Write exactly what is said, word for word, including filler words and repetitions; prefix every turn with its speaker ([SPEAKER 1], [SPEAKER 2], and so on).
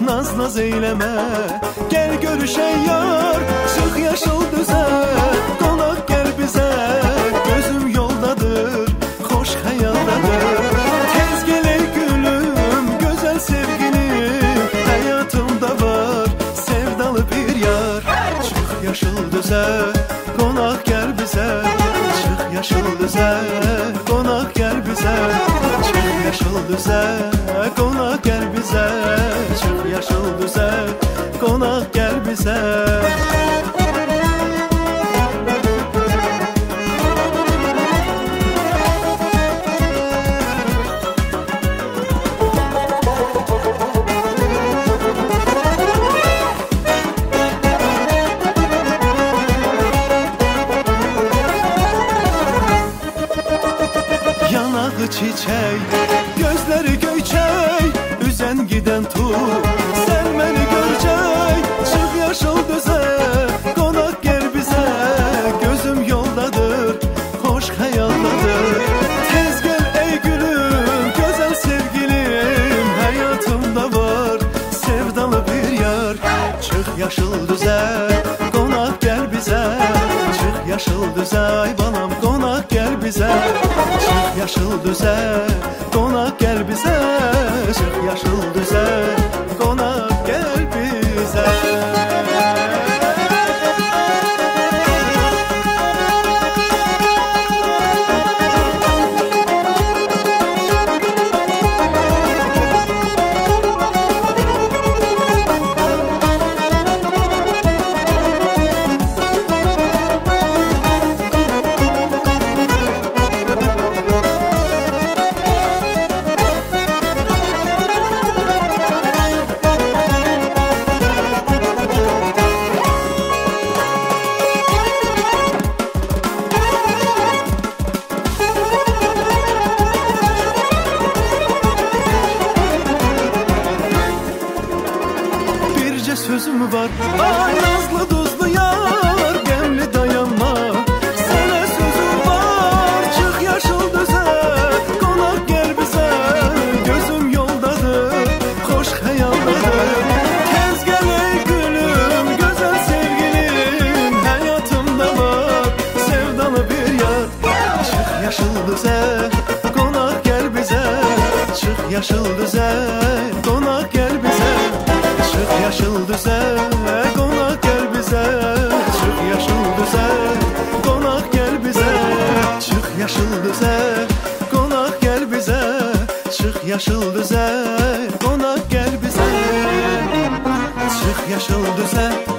[SPEAKER 1] naz naz eyleme, gel görüşen yar, çık yaşıl düze, qonaq gel bize, gözüm yoldadır, hoş hayaldadır. Tez gel ey gülüm, güzel sevgilim, hayatımda var sevdalı bir yar. Çık yaşıl düze, qonaq gel bize, çık yaşıl düze, qonaq gel bize, çık yaşıl düze, qonaq gel bize, çık yaşıl düze, qonaq gel bize. Yanağı çiçek, gözleri göyçek, üzen giden tur, sen beni görecek. Çık yaşıl düze, qonaq gel bize, gözüm yoldadır, hoş hayaldadır. Tez gel ey gülüm, güzel sevgilim, hayatımda var sevdalı bir yar. Çık yaşıl düze, qonaq gel bize, çık yaşıl düze, ay balam qonaq gel bize. Çık yaşıl düze, qonaq gel bize, çık yaşıl düze, qonaq gel bize. Sözüm var, ay nazlı duzlu yar, gemli dayanma, sana sözüm var. Çık yaşıl düze, qonaq gel bize, gözüm yoldadır, hoş hayaldadır. Tez gel ey gülüm, güzel sevgilim, hayatımda var sevdalı bir yar. Çık yaşıl düze, qonaq gel bize, çık yaşıl düze, qonaq gel bize. Çık yaşıl düze, qonaq gel bize, çık yaşıl düze, qonaq gel bize. Çık yaşıl düze, qonaq gel bize, çık yaşıl düze, qonaq gel bize. Çık yaşıl düze,